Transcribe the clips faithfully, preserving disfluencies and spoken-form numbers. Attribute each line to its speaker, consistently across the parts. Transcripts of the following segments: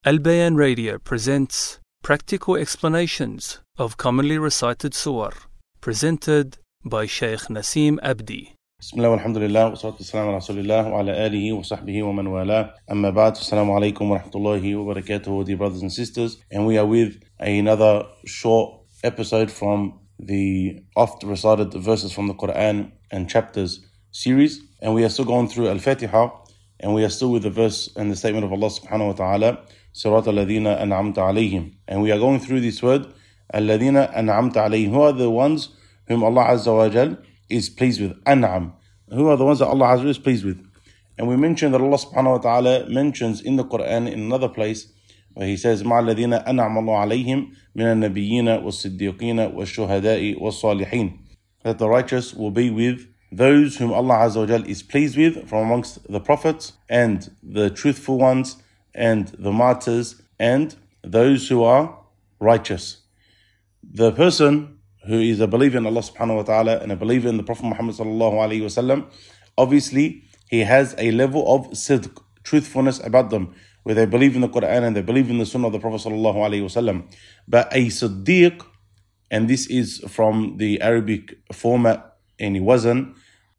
Speaker 1: Al Bayan Radio presents practical explanations of commonly recited surah, presented by Shaykh Naseem Abdi.
Speaker 2: Bismillah walhamdulillah wa salatu wassalamu ala rasulillah wa ala alihi wa sahbihi wa man wala. Amma ba'd. Assalamu alaikum wa rahmatullahi wa barakatuhu, dear brothers and sisters. And we are with another short episode from the oft recited verses from the Quran and chapters series. And we are still going through Al-Fatiha, and we are still with the verse and the statement of Allah subhanahu wa ta'ala, Sirat al-ladhina an'amta alayhim. And we are going through this word, al-ladhina an'amta alayhim. Who are the ones whom Allah Azza wa Jal is pleased with? An'am. Who are the ones that Allah Azza wa Jal is pleased with? And we mentioned that Allah subhanahu wa ta'ala mentions in the Quran in another place where He says, مَعَ الَّذِينَ أَنْعَمَ اللَّهُ عَلَيْهِمْ مِنَ النَّبِيِّينَ وَالصِّدِّيقِينَ وَالشُّهَدَاءِ وَالصَّالِحِينَ. That the righteous will be with those whom Allah Azza wa Jal is pleased with from amongst the prophets and the truthful ones and the martyrs and those who are righteous. The person who is a believer in Allah subhanahu wa ta'ala and a believer in the Prophet Muhammad sallallahu alayhi wa sallam, obviously he has a level of sidq, truthfulness about them, where they believe in the Quran and they believe in the Sunnah of the Prophet sallallahu alayhi wa sallam. But a siddiq, and this is from the Arabic format and it wasn't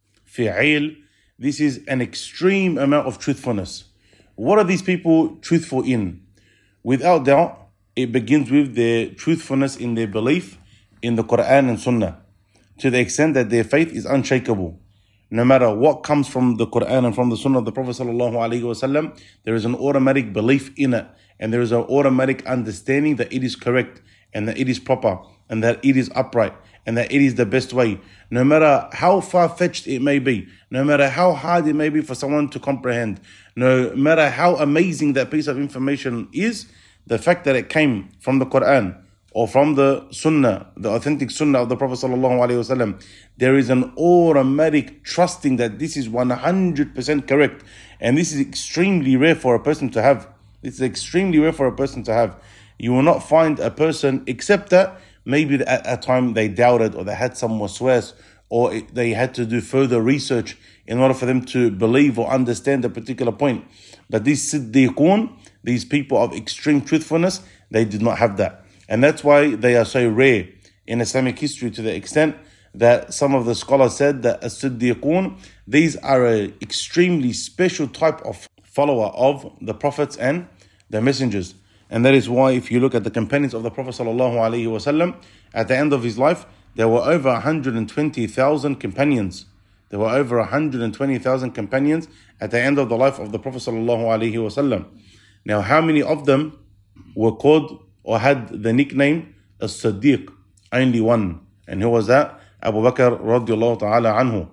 Speaker 2: fi'il, this is an extreme amount of truthfulness. What are these people truthful in? Without doubt, it begins with their truthfulness in their belief in the Quran and Sunnah, to the extent that their faith is unshakable. No matter what comes from the Quran and from the Sunnah of the Prophet sallallahu alaihi wasallam, there is an automatic belief in it, and there is an automatic understanding that it is correct, and that it is proper, and that it is upright, and that it is the best way. No matter how far-fetched it may be, no matter how hard it may be for someone to comprehend, no matter how amazing that piece of information is, the fact that it came from the Quran or from the Sunnah, the authentic Sunnah of the Prophet sallallahu alaihi wasallam, there is an automatic trusting that this is one hundred percent correct. And this is extremely rare for a person to have. It's extremely rare for a person to have. You will not find a person, except that maybe at a time they doubted, or they had some waswas, or they had to do further research in order for them to believe or understand a particular point. But these siddiqun, these people of extreme truthfulness, they did not have that. And that's why they are so rare in Islamic history, to the extent that some of the scholars said that as-siddiqun, these are an extremely special type of follower of the prophets and the messengers. And that is why if you look at the companions of the Prophet sallallahu alaihi wasallam, at the end of his life, there were over one hundred twenty thousand companions. There were over one hundred twenty thousand companions at the end of the life of the Prophet sallallahu alaihi wasallam. Now, how many of them were called or had the nickname as-Siddiq? Only one. And who was that? Abu Bakr radiallahu ta'ala anhu.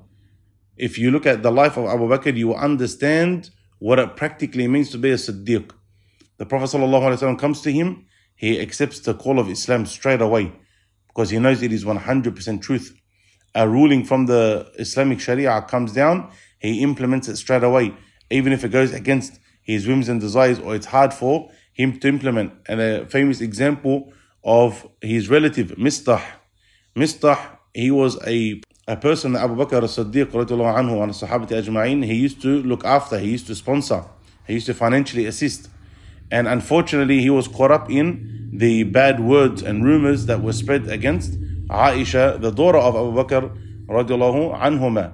Speaker 2: If you look at the life of Abu Bakr, you will understand what it practically means to be a Siddiq. The Prophet ﷺ comes to him, he accepts the call of Islam straight away, because he knows it is one hundred percent truth. A ruling from the Islamic Sharia comes down, he implements it straight away, even if it goes against his whims and desires, or it's hard for him to implement. And a famous example of his relative, Mistah. Mistah, he was a, a person that Abu Bakr as-Siddiq radiallahu anhu and Sahabati ajma'in, he used to look after, he used to sponsor, he used to financially assist. And unfortunately, he was caught up in the bad words and rumors that were spread against Aisha, the daughter of Abu Bakr radiallahu anhuma.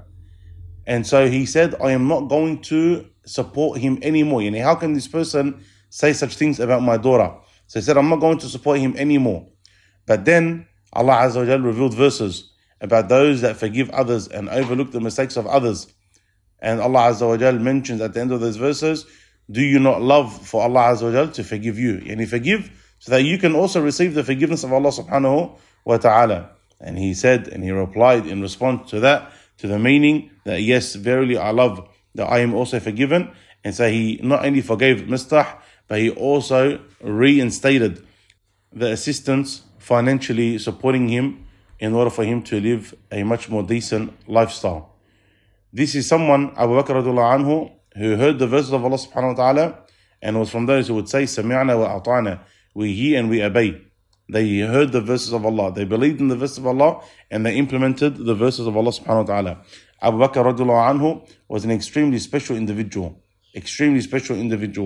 Speaker 2: And so he said, I am not going to support him anymore. You know, how can this person say such things about my daughter? So he said, I'm not going to support him anymore. But then Allah Azza wa Jal revealed verses about those that forgive others and overlook the mistakes of others. And Allah Azza wa Jal mentions at the end of those verses, do you not love for Allah Azza wa Jal to forgive you? And he forgive so that you can also receive the forgiveness of Allah subhanahu wa ta'ala. And he said, and he replied in response to that, to the meaning that yes, verily I love that I am also forgiven. And so he not only forgave Mistah, but he also reinstated the assistance financially supporting him in order for him to live a much more decent lifestyle. This is someone, Abu Bakr radiallahu anhu, who heard the verses of Allah subhanahu wa ta'ala and was from those who would say, Sami'na wa ata'na, we hear and we obey. They heard the verses of Allah, they believed in the verses of Allah, and they implemented the verses of Allah subhanahu wa ta'ala. Abu Bakr radiallahu anhu was an extremely special individual, extremely special individual.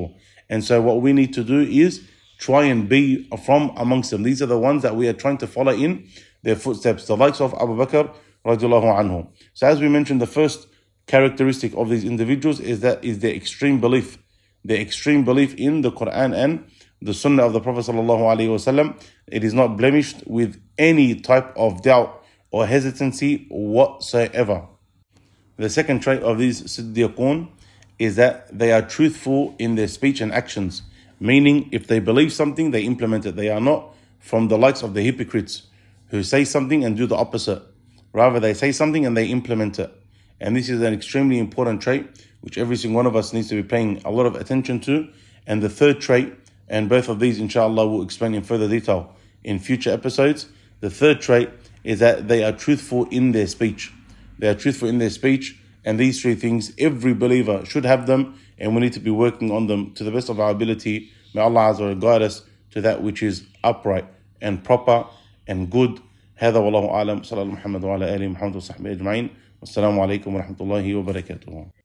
Speaker 2: And so what we need to do is try and be from amongst them. These are the ones that we are trying to follow in their footsteps, the likes of Abu Bakr radiallahu anhu. So as we mentioned, the first characteristic of these individuals is that is their extreme belief, their extreme belief in the Quran and the Sunnah of the Prophet sallallahu alaihi wasallam. It is not blemished with any type of doubt or hesitancy whatsoever. The second trait of these Siddiqun is that they are truthful in their speech and actions. Meaning, if they believe something, they implement it. They are not from the likes of the hypocrites who say something and do the opposite. Rather, they say something and they implement it. And this is an extremely important trait, which every single one of us needs to be paying a lot of attention to. And the third trait, and both of these, inshallah, we'll explain in further detail in future episodes. The third trait is that they are truthful in their speech. They are truthful in their speech. And these three things, every believer should have them, and we need to be working on them to the best of our ability. May Allah Azza wa Jalla guide us to that which is upright and proper and good. هذا والله أعلم. صلى الله محمد وعلى آله محمد وصحبه أجمعين. والسلام عليكم ورحمة الله وبركاته.